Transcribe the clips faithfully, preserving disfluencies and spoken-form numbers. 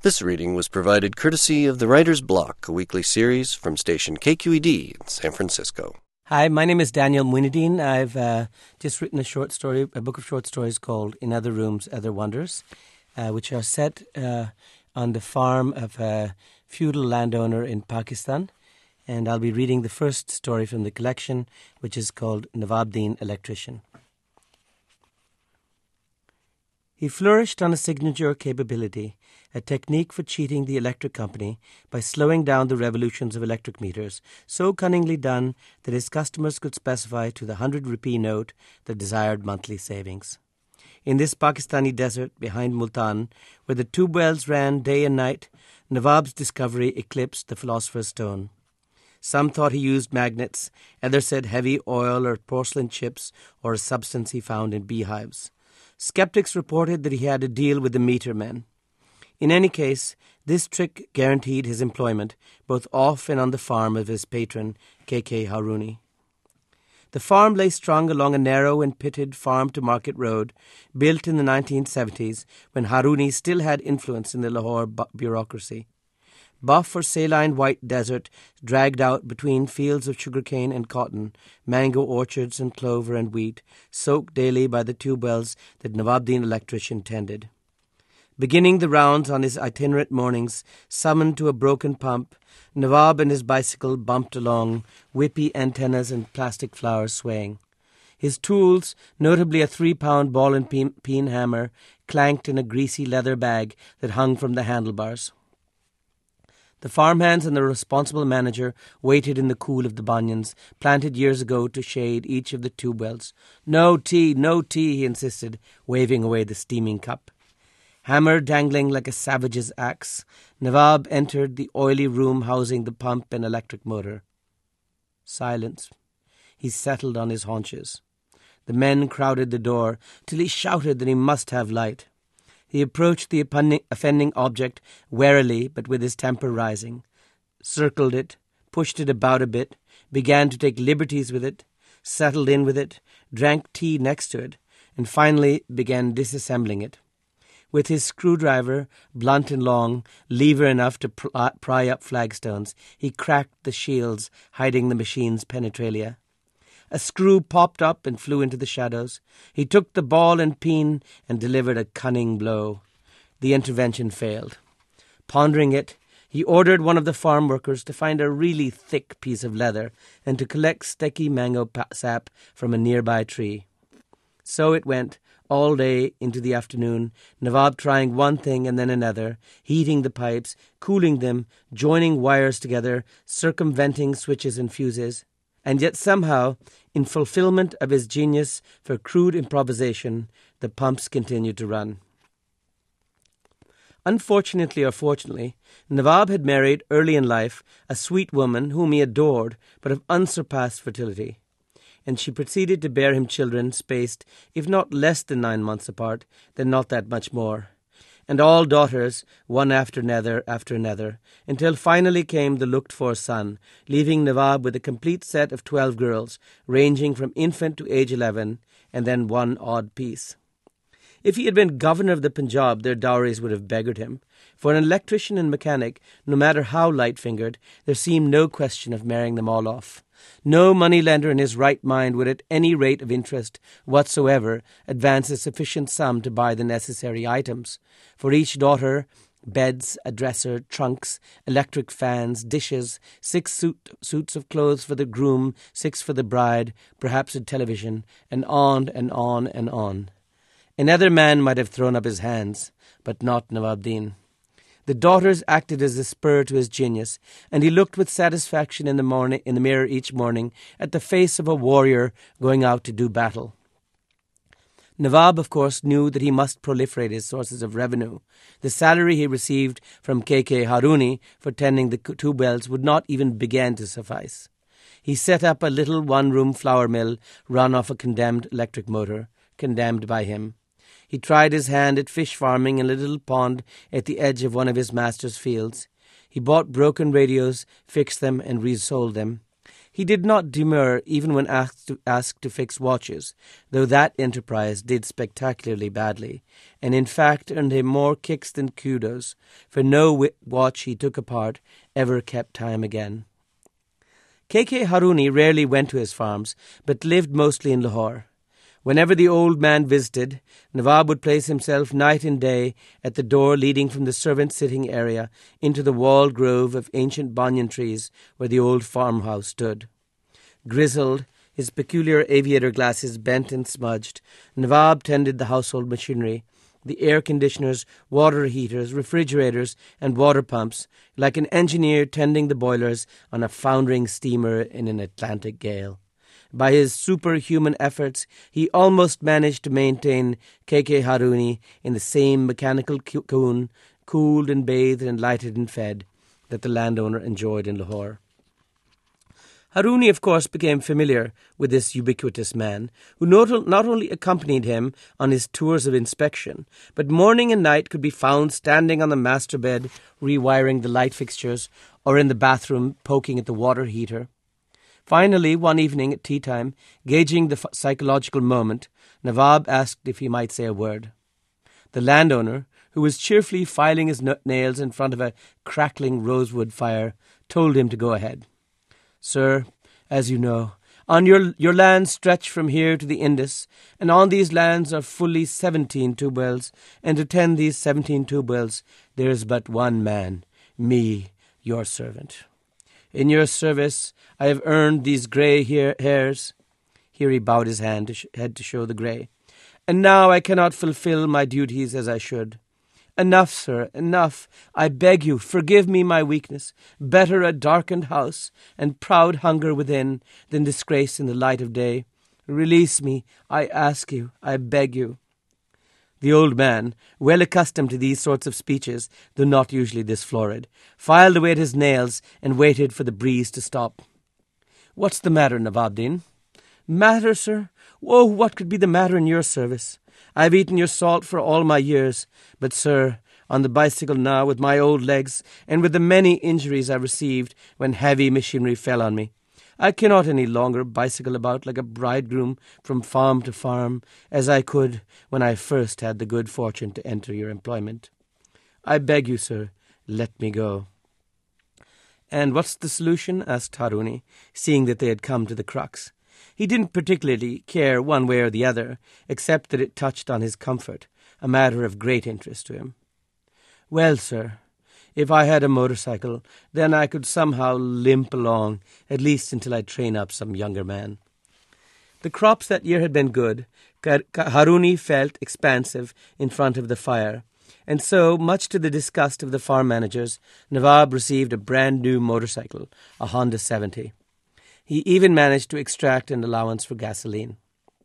This reading was provided courtesy of The Writer's Block, a weekly series from station K Q E D in San Francisco. Hi, my name is Daniel Muinudeen. I've uh, just written a short story, a book of short stories called In Other Rooms, Other Wonders, uh, which are set uh, on the farm of a feudal landowner in Pakistan. And I'll be reading the first story from the collection, which is called Nawabuddin Electrician. He flourished on a signature capability, a technique for cheating the electric company by slowing down the revolutions of electric meters, so cunningly done that his customers could specify to the hundred rupee note the desired monthly savings. In this Pakistani desert behind Multan, where the tube wells ran day and night, Nawab's discovery eclipsed the philosopher's stone. Some thought he used magnets, others said heavy oil or porcelain chips or a substance he found in beehives. Skeptics reported that he had a deal with the meter men. In any case, this trick guaranteed his employment, both off and on the farm of his patron, K K Haruni. The farm lay strung along a narrow and pitted farm-to-market road, built in the nineteen seventies, when Haruni still had influence in the Lahore bu- bureaucracy. Buff or saline white desert dragged out between fields of sugarcane and cotton, mango orchards and clover and wheat, soaked daily by the tube wells that Nawabuddin Electrician tended. Beginning the rounds on his itinerant mornings, summoned to a broken pump, Nawab and his bicycle bumped along, whippy antennas and plastic flowers swaying. His tools, notably a three-pound ball and peen, peen hammer, clanked in a greasy leather bag that hung from the handlebars. The farmhands and the responsible manager waited in the cool of the banyans, planted years ago to shade each of the tube wells. "No tea, no tea," he insisted, waving away the steaming cup. Hammer dangling like a savage's axe, Nawab entered the oily room housing the pump and electric motor. Silence. He settled on his haunches. The men crowded the door till he shouted that he must have light. He approached the offending object warily, but with his temper rising, circled it, pushed it about a bit, began to take liberties with it, settled in with it, drank tea next to it, and finally began disassembling it. With his screwdriver, blunt and long, lever enough to pry up flagstones, he cracked the shields hiding the machine's penetralia. A screw popped up and flew into the shadows. He took the ball and peen and delivered a cunning blow. The intervention failed. Pondering it, he ordered one of the farm workers to find a really thick piece of leather and to collect sticky mango sap from a nearby tree. So it went, all day into the afternoon, Nawab trying one thing and then another, heating the pipes, cooling them, joining wires together, circumventing switches and fuses. And yet somehow, in fulfillment of his genius for crude improvisation, the pumps continued to run. Unfortunately or fortunately, Nawab had married early in life a sweet woman whom he adored, but of unsurpassed fertility, and she proceeded to bear him children spaced, if not less than nine months apart, then not that much more. And all daughters, one after another after another, until finally came the looked-for son, leaving Nawab with a complete set of twelve girls, ranging from infant to age eleven, and then one odd piece. If he had been governor of the Punjab, their dowries would have beggared him. For an electrician and mechanic, no matter how light-fingered, there seemed no question of marrying them all off. No moneylender in his right mind would at any rate of interest whatsoever advance a sufficient sum to buy the necessary items. For each daughter, beds, a dresser, trunks, electric fans, dishes, six suit, suits of clothes for the groom, six for the bride, perhaps a television, and on and on and on. Another man might have thrown up his hands, but not Nawabuddin. The daughters acted as a spur to his genius, and he looked with satisfaction in the morning in the mirror each morning at the face of a warrior going out to do battle. Nawab, of course, knew that he must proliferate his sources of revenue. The salary he received from K K Haruni for tending the tube wells would not even begin to suffice. He set up a little one-room flour mill run off a condemned electric motor, condemned by him. He tried his hand at fish farming in a little pond at the edge of one of his master's fields. He bought broken radios, fixed them, and resold them. He did not demur even when asked to, asked to fix watches, though that enterprise did spectacularly badly, and in fact earned him more kicks than kudos, for no wi- watch he took apart ever kept time again. K K Haruni rarely went to his farms, but lived mostly in Lahore. Whenever the old man visited, Nawab would place himself night and day at the door leading from the servant sitting area into the walled grove of ancient banyan trees where the old farmhouse stood. Grizzled, his peculiar aviator glasses bent and smudged, Nawab tended the household machinery, the air conditioners, water heaters, refrigerators, and water pumps, like an engineer tending the boilers on a foundering steamer in an Atlantic gale. By his superhuman efforts, he almost managed to maintain K K Haruni in the same mechanical cocoon, cooled and bathed and lighted and fed, that the landowner enjoyed in Lahore. Haruni, of course, became familiar with this ubiquitous man, who not, not only accompanied him on his tours of inspection, but morning and night could be found standing on the master bed, rewiring the light fixtures, or in the bathroom poking at the water heater. Finally, one evening at tea time, gauging the f- psychological moment, Nawab asked if he might say a word. The landowner, who was cheerfully filing his nails in front of a crackling rosewood fire, told him to go ahead. Sir, as you know, on your your lands stretch from here to the Indus, and on these lands are fully seventeen tube wells, and to tend these seventeen tube wells there is but one man, me, your servant. In your service I have earned these grey hair- hairs. Here he bowed his hand to sh- head to show the grey. And now I cannot fulfill my duties as I should. Enough, sir, enough. I beg you, forgive me my weakness. Better a darkened house and proud hunger within than disgrace in the light of day. Release me, I ask you, I beg you. The old man, well accustomed to these sorts of speeches, though not usually this florid, filed away at his nails and waited for the breeze to stop. What's the matter, Nawabdin? Matter, sir? Oh, what could be the matter in your service? I've eaten your salt for all my years, but, sir, on the bicycle now with my old legs, and with the many injuries I received when heavy machinery fell on me, I cannot any longer bicycle about like a bridegroom from farm to farm, as I could when I first had the good fortune to enter your employment. I beg you, sir, let me go. And what's the solution? Asked Haruni, seeing that they had come to the crux. He didn't particularly care one way or the other, except that it touched on his comfort, a matter of great interest to him. Well, sir, if I had a motorcycle, then I could somehow limp along, at least until I train up some younger man. The crops that year had been good. Haruni felt expansive in front of the fire, and so, much to the disgust of the farm managers, Nawab received a brand-new motorcycle, a Honda seventy. He even managed to extract an allowance for gasoline.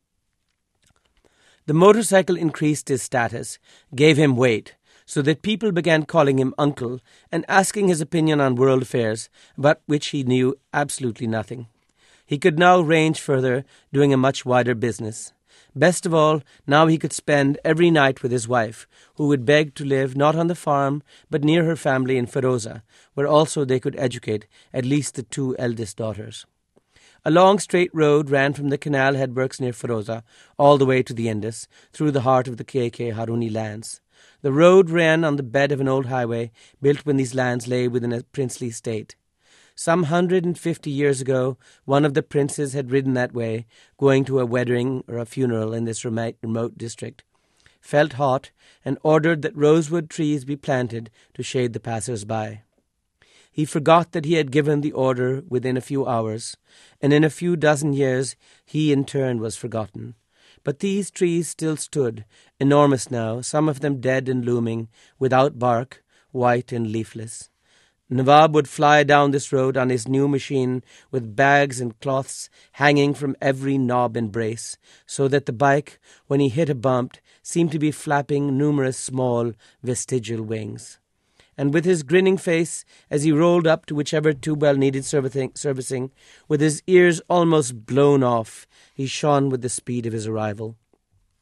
The motorcycle increased his status, gave him weight, so that people began calling him uncle and asking his opinion on world affairs, about which he knew absolutely nothing. He could now range further, doing a much wider business. Best of all, now he could spend every night with his wife, who would beg to live not on the farm, but near her family in Feroza, where also they could educate at least the two eldest daughters. A long straight road ran from the canal headworks near Feroza all the way to the Indus, through the heart of the K K Haruni lands. The road ran on the bed of an old highway, built when these lands lay within a princely state. Some hundred and fifty years ago, one of the princes had ridden that way, going to a wedding or a funeral in this remote, remote district, felt hot, and ordered that rosewood trees be planted to shade the passers-by. He forgot that he had given the order within a few hours, and in a few dozen years he in turn was forgotten. But these trees still stood, enormous now, some of them dead and looming, without bark, white and leafless. Nawab would fly down this road on his new machine with bags and cloths hanging from every knob and brace, so that the bike, when he hit a bump, seemed to be flapping numerous small vestigial wings. And with his grinning face, as he rolled up to whichever tube-well needed servicing, with his ears almost blown off, he shone with the speed of his arrival.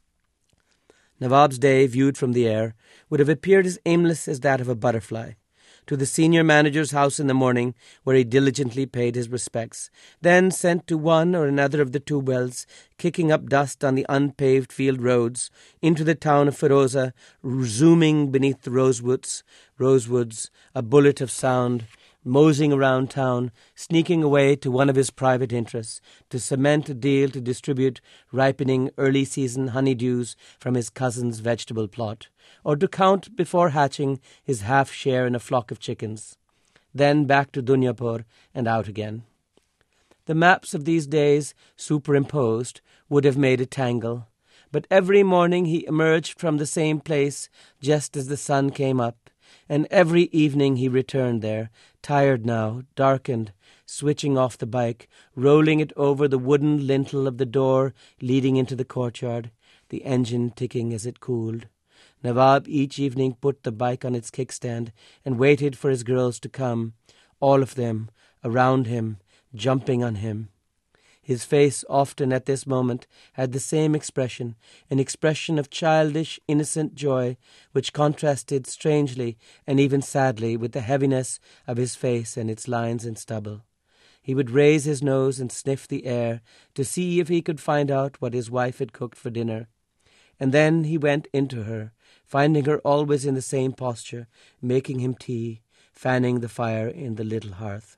Nawab's day, viewed from the air, would have appeared as aimless as that of a butterfly. to the senior manager's house in the morning, where he diligently paid his respects, then sent to one or another of the two wells, kicking up dust on the unpaved field roads, into the town of Feroza, zooming beneath the rosewoods, rosewoods, a bullet of sound, moseying around town, sneaking away to one of his private interests, to cement a deal to distribute ripening early-season honeydews from his cousin's vegetable plot, or to count before hatching his half-share in a flock of chickens. Then back to Dunyapur and out again. The maps of these days, superimposed, would have made a tangle, but every morning he emerged from the same place just as the sun came up, and every evening he returned there, tired now, darkened, switching off the bike, rolling it over the wooden lintel of the door leading into the courtyard, the engine ticking as it cooled. Nawab each evening put the bike on its kickstand and waited for his girls to come, all of them, around him, jumping on him. His face often at this moment had the same expression, an expression of childish, innocent joy, which contrasted strangely and even sadly with the heaviness of his face and its lines and stubble. He would raise his nose and sniff the air to see if he could find out what his wife had cooked for dinner. And then he went into her, finding her always in the same posture, making him tea, fanning the fire in the little hearth.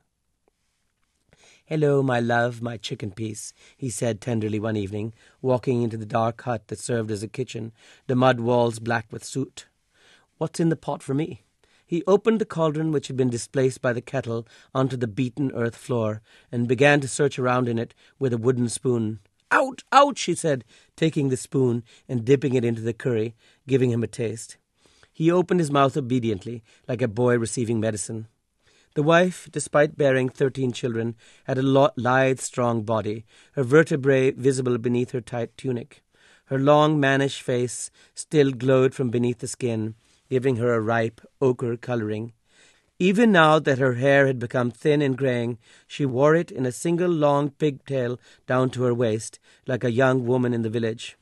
"Hello, my love, my chicken piece," he said tenderly one evening, walking into the dark hut that served as a kitchen, the mud walls black with soot. "What's in the pot for me?" He opened the cauldron which had been displaced by the kettle onto the beaten earth floor, and began to search around in it with a wooden spoon. "Out, out," she said, taking the spoon and dipping it into the curry, giving him a taste. He opened his mouth obediently, like a boy receiving medicine. The wife, despite bearing thirteen children, had a lithe, strong body, her vertebrae visible beneath her tight tunic. Her long, mannish face still glowed from beneath the skin, giving her a ripe ochre colouring. Even now that her hair had become thin and greying, she wore it in a single long pigtail down to her waist, like a young woman in the village.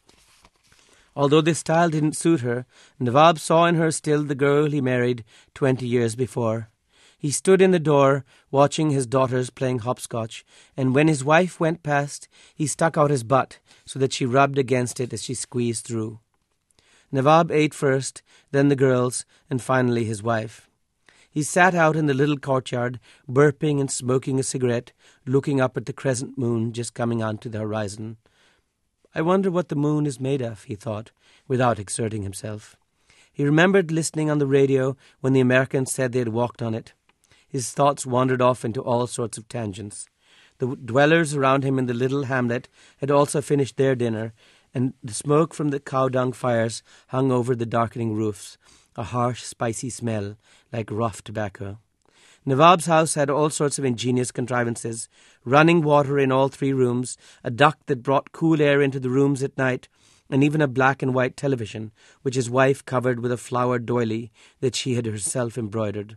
Although this style didn't suit her, Nawab saw in her still the girl he married twenty years before. He stood in the door, watching his daughters playing hopscotch, and when his wife went past, he stuck out his butt so that she rubbed against it as she squeezed through. Nawab ate first, then the girls, and finally his wife. He sat out in the little courtyard, burping and smoking a cigarette, looking up at the crescent moon just coming onto the horizon. "I wonder what the moon is made of," he thought, without exerting himself. He remembered listening on the radio when the Americans said they had walked on it. His thoughts wandered off into all sorts of tangents. The dwellers around him in the little hamlet had also finished their dinner, and the smoke from the cow-dung fires hung over the darkening roofs, a harsh, spicy smell, like rough tobacco. Nawab's house had all sorts of ingenious contrivances, running water in all three rooms, a duct that brought cool air into the rooms at night, and even a black and white television, which his wife covered with a flowered doily that she had herself embroidered.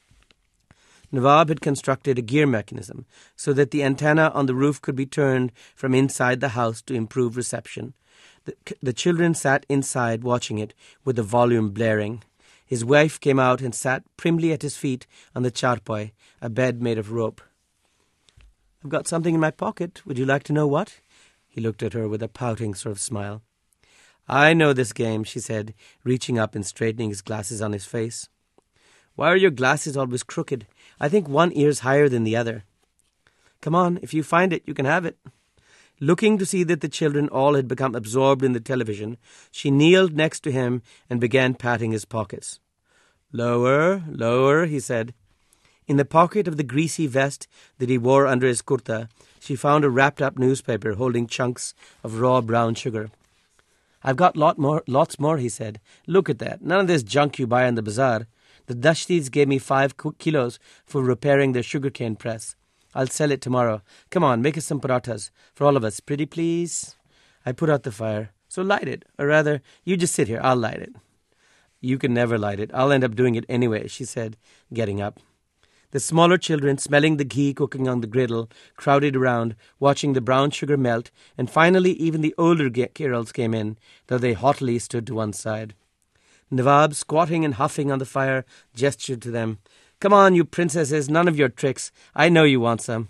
Nawab had constructed a gear mechanism so that the antenna on the roof could be turned from inside the house to improve reception. The, the children sat inside watching it, with the volume blaring. His wife came out and sat primly at his feet on the charpai, a bed made of rope. "I've got something in my pocket. Would you like to know what?" He looked at her with a pouting sort of smile. "I know this game," she said, reaching up and straightening his glasses on his face. "Why are your glasses always crooked? I think one ear's higher than the other." "Come on, if you find it, you can have it." Looking to see that the children all had become absorbed in the television, she kneeled next to him and began patting his pockets. "Lower, lower," he said. In the pocket of the greasy vest that he wore under his kurta, she found a wrapped-up newspaper holding chunks of raw brown sugar. "I've got lot more, lots more," he said. "Look at that. None of this junk you buy in the bazaar. The Dashtis gave me five kilos for repairing their sugarcane press. I'll sell it tomorrow. Come on, make us some parathas. For all of us. Pretty please?" I put out the fire. "So light it. Or rather, you just sit here. I'll light it." "You can never light it. I'll end up doing it anyway," she said, getting up. The smaller children, smelling the ghee cooking on the griddle, crowded around, watching the brown sugar melt, and finally even the older girls came in, though they haughtily stood to one side. Nawab, squatting and huffing on the fire, gestured to them. "Come on, you princesses, none of your tricks. I know you want some."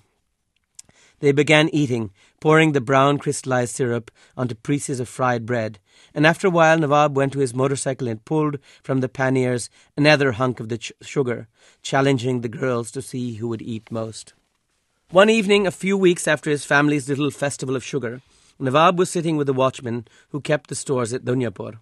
They began eating, pouring the brown crystallized syrup onto pieces of fried bread, and after a while Nawab went to his motorcycle and pulled from the panniers another hunk of the ch- sugar, challenging the girls to see who would eat most. One evening, a few weeks after his family's little festival of sugar, Nawab was sitting with the watchman who kept the stores at Dunyapur.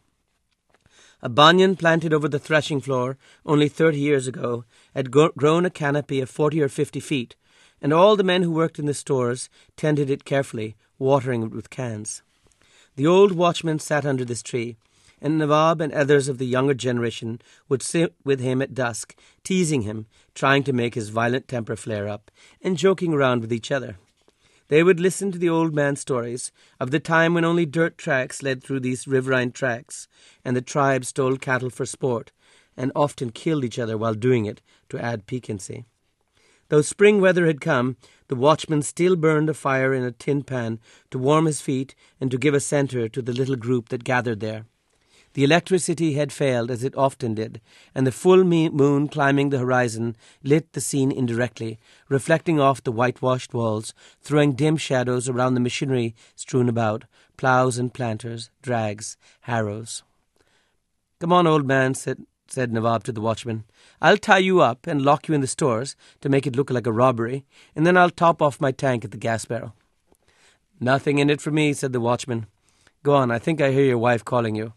A banyan planted over the threshing floor only thirty years ago had go- grown a canopy of forty or fifty feet, and all the men who worked in the stores tended it carefully, watering it with cans. The old watchman sat under this tree, and Nawab and others of the younger generation would sit with him at dusk, teasing him, trying to make his violent temper flare up, and joking around with each other. They would listen to the old man's stories of the time when only dirt tracks led through these riverine tracks, and the tribes stole cattle for sport, and often killed each other while doing it to add piquancy. Though spring weather had come, the watchman still burned a fire in a tin pan to warm his feet and to give a centre to the little group that gathered there. The electricity had failed, as it often did, and the full moon climbing the horizon lit the scene indirectly, reflecting off the whitewashed walls, throwing dim shadows around the machinery strewn about, ploughs and planters, drags, harrows. "Come on, old man," said, said Nawab to the watchman. "I'll tie you up and lock you in the stores to make it look like a robbery, and then I'll top off my tank at the gas barrel." "Nothing in it for me," said the watchman. "Go on, I think I hear your wife calling you."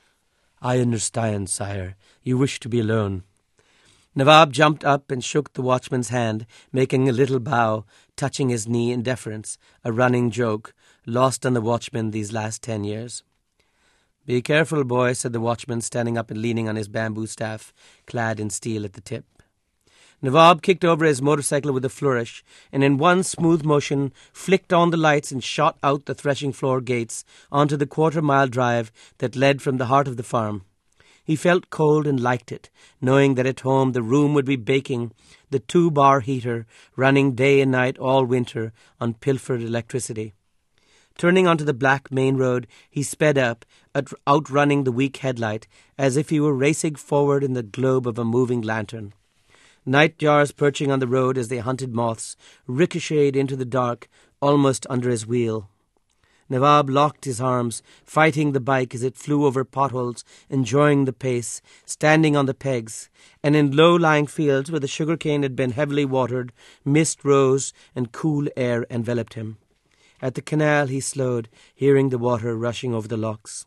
"I understand, sire. You wish to be alone." Nawab jumped up and shook the watchman's hand, making a little bow, touching his knee in deference, a running joke, lost on the watchman these last ten years. "Be careful, boy," said the watchman, standing up and leaning on his bamboo staff, clad in steel at the tip. Nawab kicked over his motorcycle with a flourish, and in one smooth motion flicked on the lights and shot out the threshing floor gates onto the quarter-mile drive that led from the heart of the farm. He felt cold and liked it, knowing that at home the room would be baking, the two-bar heater running day and night all winter on pilfered electricity. Turning onto the black main road, he sped up, outrunning the weak headlight, as if he were racing forward in the globe of a moving lantern. Nightjars perching on the road as they hunted moths ricocheted into the dark, almost under his wheel. Nawab locked his arms, fighting the bike as it flew over potholes, enjoying the pace, standing on the pegs, and in low-lying fields where the sugar-cane had been heavily watered, mist rose and cool air enveloped him. At the canal he slowed, hearing the water rushing over the locks.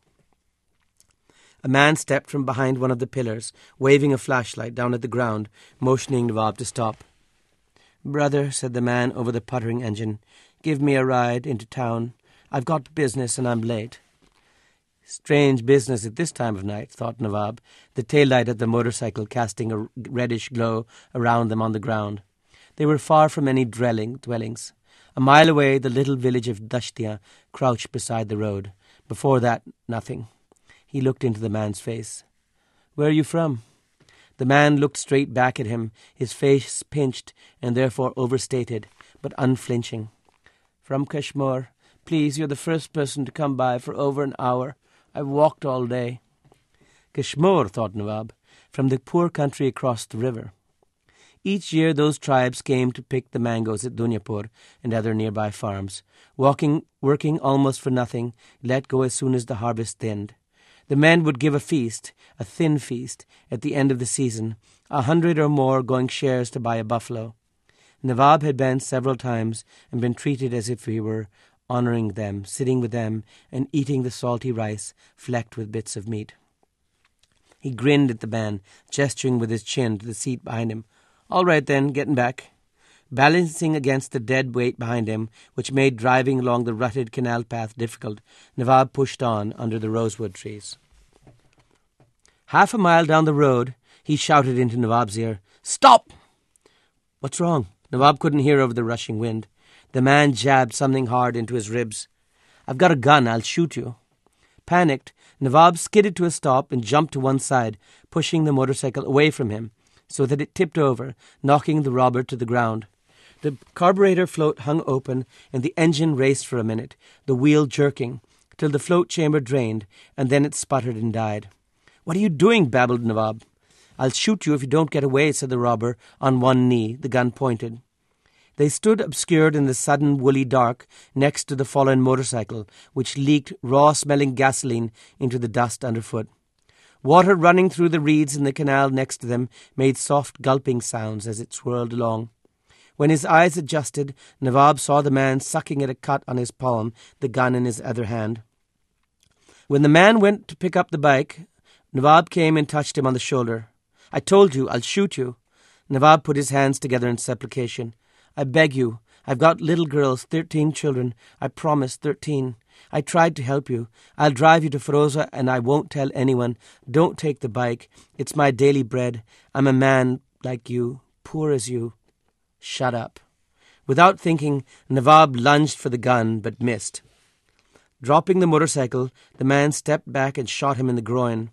A man stepped from behind one of the pillars, waving a flashlight down at the ground, motioning Nawab to stop. "Brother," said the man over the puttering engine, "give me a ride into town. I've got business and I'm late." Strange business at this time of night, thought Nawab, the taillight of the motorcycle casting a reddish glow around them on the ground. They were far from any dwelling, dwellings. A mile away, the little village of Dashtia crouched beside the road. Before that, nothing. He looked into the man's face. "Where are you from?" The man looked straight back at him, his face pinched and therefore overstated, but unflinching. "From Kashmir. Please, you're the first person to come by for over an hour. I've walked all day." Kashmir, thought Nawab, from the poor country across the river. Each year those tribes came to pick the mangoes at Dunyapur and other nearby farms, walking, working almost for nothing, let go as soon as the harvest thinned. The men would give a feast, a thin feast, at the end of the season, a hundred or more going shares to buy a buffalo. Nawab had been several times and been treated as if he were honouring them, sitting with them and eating the salty rice flecked with bits of meat. He grinned at the man, gesturing with his chin to the seat behind him. "All right then, getting back." Balancing against the dead weight behind him, which made driving along the rutted canal path difficult, Nawab pushed on under the rosewood trees. Half a mile down the road, he shouted into Nawab's ear, "Stop!" "What's wrong?" Nawab couldn't hear over the rushing wind. The man jabbed something hard into his ribs. "I've got a gun, I'll shoot you." Panicked, Nawab skidded to a stop and jumped to one side, pushing the motorcycle away from him, so that it tipped over, knocking the robber to the ground. The carburetor float hung open, and the engine raced for a minute, the wheel jerking, till the float chamber drained, and then it sputtered and died. "What are you doing?" babbled Nawab. "I'll shoot you if you don't get away," said the robber, on one knee, the gun pointed. They stood obscured in the sudden woolly dark next to the fallen motorcycle, which leaked raw-smelling gasoline into the dust underfoot. Water running through the reeds in the canal next to them made soft gulping sounds as it swirled along. When his eyes adjusted, Nawab saw the man sucking at a cut on his palm, the gun in his other hand. When the man went to pick up the bike, Nawab came and touched him on the shoulder. "I told you, I'll shoot you." Nawab put his hands together in supplication. "I beg you. I've got little girls, thirteen children. I promise, thirteen. I tried to help you. I'll drive you to Feroza and I won't tell anyone. Don't take the bike. It's my daily bread. I'm a man like you, poor as you." "Shut up." Without thinking, Nawab lunged for the gun, but missed. Dropping the motorcycle, the man stepped back and shot him in the groin.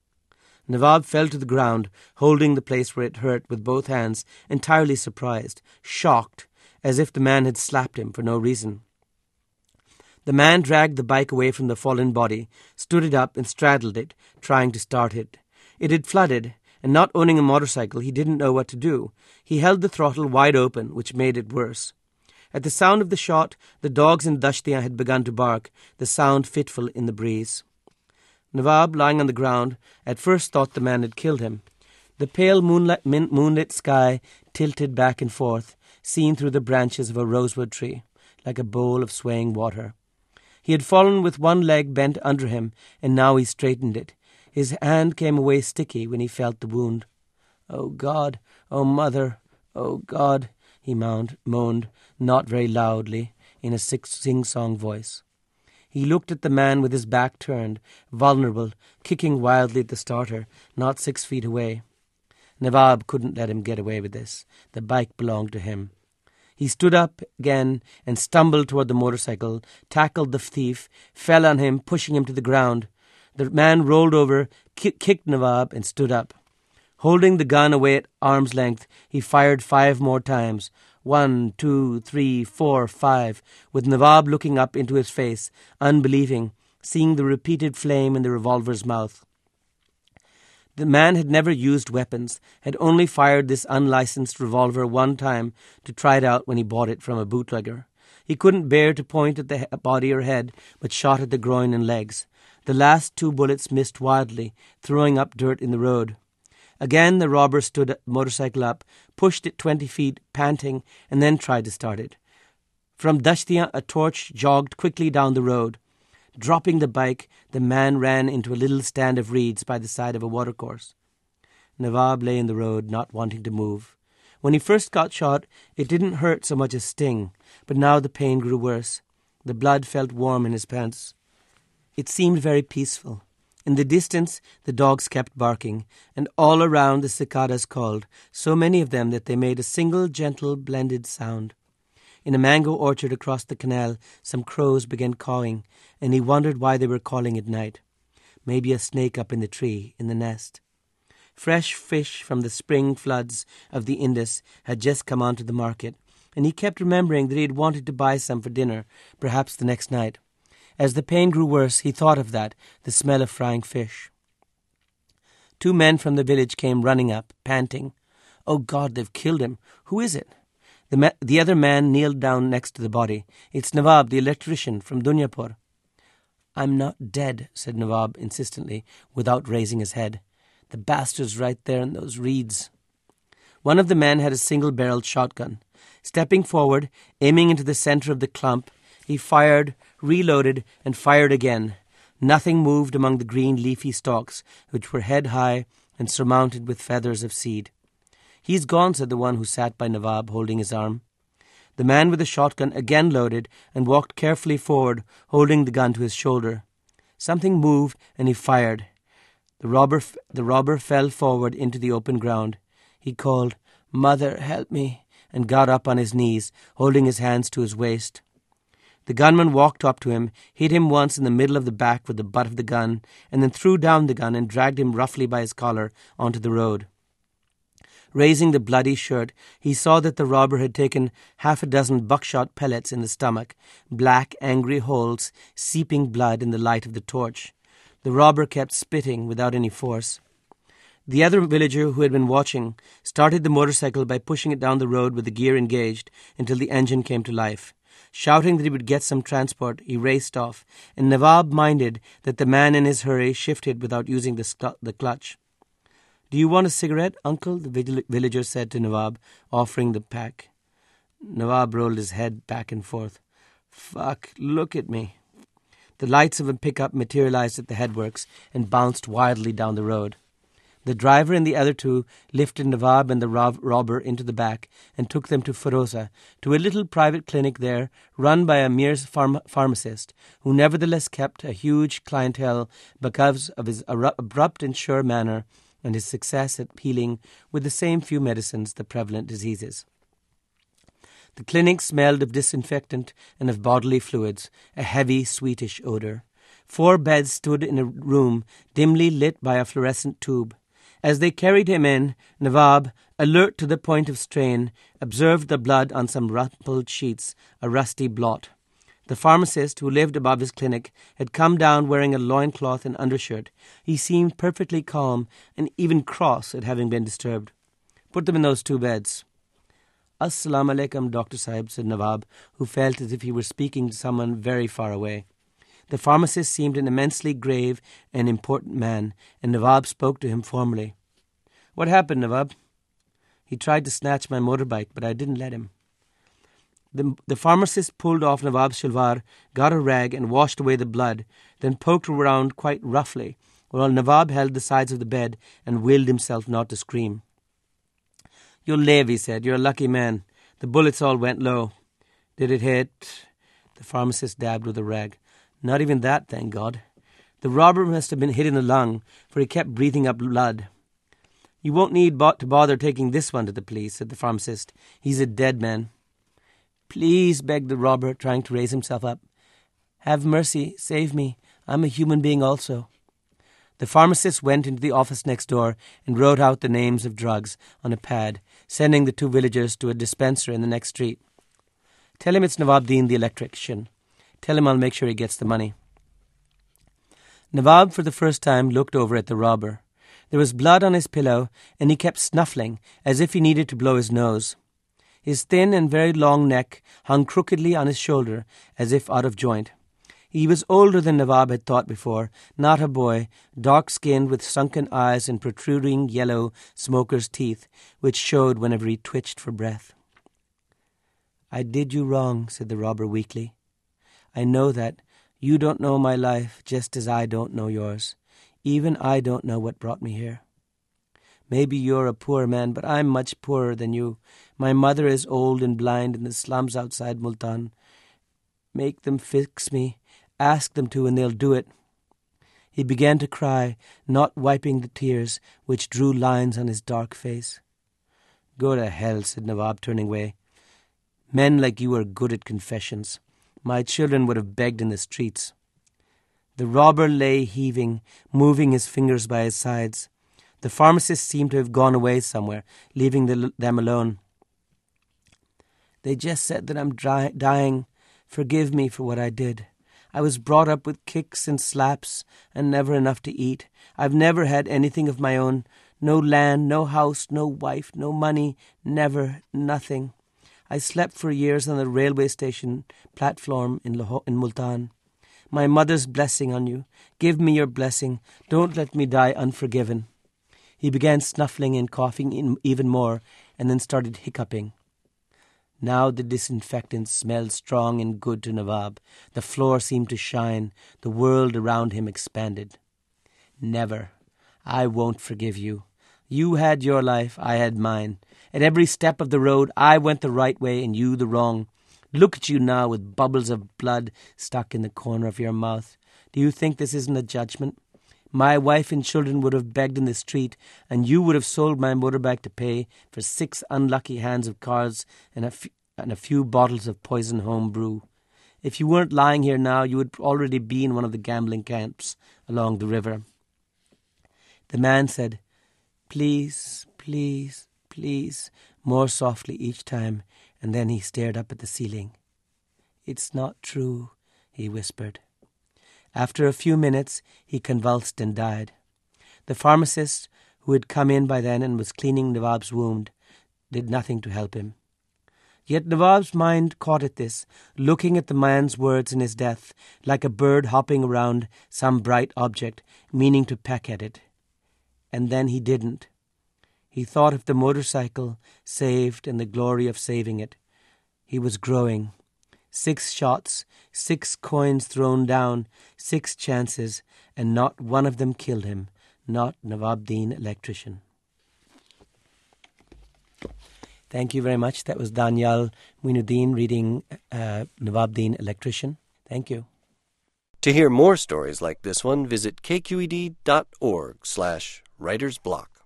Nawab fell to the ground, holding the place where it hurt with both hands, entirely surprised, shocked, as if the man had slapped him for no reason. The man dragged the bike away from the fallen body, stood it up and straddled it, trying to start it. It had flooded, and not owning a motorcycle, he didn't know what to do. He held the throttle wide open, which made it worse. At the sound of the shot, the dogs in Dashtiya had begun to bark, the sound fitful in the breeze. Nawab, lying on the ground, at first thought the man had killed him. The pale moonlit, moonlit sky tilted back and forth, seen through the branches of a rosewood tree, like a bowl of swaying water. He had fallen with one leg bent under him, and now he straightened it. His hand came away sticky when he felt the wound. "Oh God, oh Mother, oh God," he moaned, moaned, not very loudly, in a sing-song voice. He looked at the man with his back turned, vulnerable, kicking wildly at the starter, not six feet away. Nawab couldn't let him get away with this. The bike belonged to him. He stood up again and stumbled toward the motorcycle, tackled the thief, fell on him, pushing him to the ground. The man rolled over, ki- kicked Nawab, and stood up. Holding the gun away at arm's length, he fired five more times. One, two, three, four, five, with Nawab looking up into his face, unbelieving, seeing the repeated flame in the revolver's mouth. The man had never used weapons, had only fired this unlicensed revolver one time to try it out when he bought it from a bootlegger. He couldn't bear to point at the body or head, but shot at the groin and legs. The last two bullets missed wildly, throwing up dirt in the road. Again the robber stood the motorcycle up, pushed it twenty feet, panting, and then tried to start it. From Dashtiya, a torch jogged quickly down the road. Dropping the bike, the man ran into a little stand of reeds by the side of a watercourse. Nawab lay in the road, not wanting to move. When he first got shot, it didn't hurt so much as sting, but now the pain grew worse. The blood felt warm in his pants. It seemed very peaceful. In the distance, the dogs kept barking, and all around the cicadas called, so many of them that they made a single gentle blended sound. In a mango orchard across the canal, some crows began cawing, and he wondered why they were calling at night. Maybe a snake up in the tree, in the nest. Fresh fish from the spring floods of the Indus had just come onto the market, and he kept remembering that he had wanted to buy some for dinner, perhaps the next night. As the pain grew worse, he thought of that, the smell of frying fish. Two men from the village came running up, panting. "Oh God, they've killed him. Who is it?" The, ma- the other man kneeled down next to the body. "It's Nawab, the electrician from Dunyapur." "I'm not dead," said Nawab insistently, without raising his head. "The bastard's right there in those reeds." One of the men had a single-barreled shotgun. Stepping forward, aiming into the center of the clump, he fired, reloaded, and fired again. Nothing moved among the green leafy stalks, which were head-high and surmounted with feathers of seed. "He's gone," said the one who sat by Nawab, holding his arm. The man with the shotgun again loaded and walked carefully forward, holding the gun to his shoulder. Something moved, and he fired. The robber, the robber fell forward into the open ground. He called, "Mother, help me," and got up on his knees, holding his hands to his waist. The gunman walked up to him, hit him once in the middle of the back with the butt of the gun, and then threw down the gun and dragged him roughly by his collar onto the road. Raising the bloody shirt, he saw that the robber had taken half a dozen buckshot pellets in the stomach, black, angry holes, seeping blood in the light of the torch. The robber kept spitting without any force. The other villager who had been watching started the motorcycle by pushing it down the road with the gear engaged until the engine came to life. Shouting that he would get some transport, he raced off, and Nawab minded that the man in his hurry shifted without using the, st- the clutch. "Do you want a cigarette, uncle?" the villager said to Nawab, offering the pack. Nawab rolled his head back and forth. "Fuck, look at me." The lights of a pickup materialized at the headworks and bounced wildly down the road. The driver and the other two lifted Nawab and the rob- robber into the back and took them to Feroza, to a little private clinic there run by a mere pharm- pharmacist, who nevertheless kept a huge clientele because of his abrupt and sure manner and his success at healing with the same few medicines the prevalent diseases. The clinic smelled of disinfectant and of bodily fluids, a heavy, sweetish odor. Four beds stood in a room dimly lit by a fluorescent tube. As they carried him in, Nawab, alert to the point of strain, observed the blood on some rumpled sheets, a rusty blot. The pharmacist, who lived above his clinic, had come down wearing a loincloth and undershirt. He seemed perfectly calm and even cross at having been disturbed. "Put them in those two beds." "Assalamu alaikum, Doctor Sahib," said Nawab, who felt as if he were speaking to someone very far away. The pharmacist seemed an immensely grave and important man, and Nawab spoke to him formally. "What happened, Nawab?" "He tried to snatch my motorbike, but I didn't let him." The, the pharmacist pulled off Nawab's shalwar, got a rag and washed away the blood, then poked around quite roughly, while Nawab held the sides of the bed and willed himself not to scream. "You'll live," he said. "You're a lucky man. The bullets all went low." "Did it hit?" The pharmacist dabbed with a rag. "Not even that, thank God. The robber must have been hit in the lung, for he kept breathing up blood." "You won't need bo- to bother taking this one to the police," said the pharmacist. "He's a dead man." "Please," begged the robber, trying to raise himself up. "Have mercy. Save me. I'm a human being also." The pharmacist went into the office next door and wrote out the names of drugs on a pad, sending the two villagers to a dispenser in the next street. "Tell him it's Nawabdeen the electrician. Tell him I'll make sure he gets the money." Nawab, for the first time, looked over at the robber. There was blood on his pillow, and he kept snuffling, as if he needed to blow his nose. His thin and very long neck hung crookedly on his shoulder, as if out of joint. He was older than Nawab had thought before, not a boy, dark-skinned with sunken eyes and protruding yellow smoker's teeth, which showed whenever he twitched for breath. "I did you wrong," said the robber weakly. "I know that. You don't know my life, just as I don't know yours. Even I don't know what brought me here. Maybe you're a poor man, but I'm much poorer than you. My mother is old and blind in the slums outside Multan. Make them fix me. Ask them to, and they'll do it." He began to cry, not wiping the tears, which drew lines on his dark face. "Go to hell," said Nawab, turning away. "Men like you are good at confessions. My children would have begged in the streets." The robber lay heaving, moving his fingers by his sides. The pharmacist seemed to have gone away somewhere, leaving the, them alone. "They just said that I'm dry, dying. Forgive me for what I did. I was brought up with kicks and slaps and never enough to eat. I've never had anything of my own. No land, no house, no wife, no money, never, nothing. I slept for years on the railway station platform in, Lahore, in Multan. My mother's blessing on you. Give me your blessing. Don't let me die unforgiven." He began snuffling and coughing in even more, and then started hiccuping. Now the disinfectant smelled strong and good to Nawab. The floor seemed to shine. The world around him expanded. "Never. I won't forgive you. You had your life, I had mine. At every step of the road, I went the right way and you the wrong. Look at you now with bubbles of blood stuck in the corner of your mouth. Do you think this isn't a judgment? My wife and children would have begged in the street, and you would have sold my motorbike to pay for six unlucky hands of cards and a, f- and a few bottles of poison home brew. If you weren't lying here now, you would already be in one of the gambling camps along the river." The man said, "Please, please, please," more softly each time, and then he stared up at the ceiling. "It's not true," he whispered. After a few minutes, he convulsed and died. The pharmacist, who had come in by then and was cleaning Nawab's wound, did nothing to help him. Yet Nawab's mind caught at this, looking at the man's words in his death, like a bird hopping around some bright object, meaning to peck at it. And then he didn't. He thought of the motorcycle saved and the glory of saving it. He was growing. Six shots, six coins thrown down, six chances, and not one of them killed him, not Nawabuddin Electrician. Thank you very much. That was Danyal Muinuddin reading uh, Nawabuddin Electrician. Thank you. To hear more stories like this one, visit kqed.org slash writersblock.